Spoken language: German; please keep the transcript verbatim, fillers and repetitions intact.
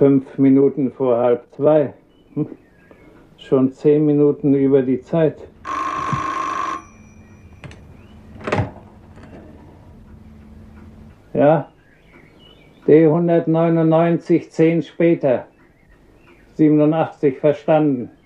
Fünf Minuten vor halb zwei. Hm. Schon zehn Minuten über die Zeit. Ja, D hundertneunundneunzig, zehn später. siebenundachtzig verstanden.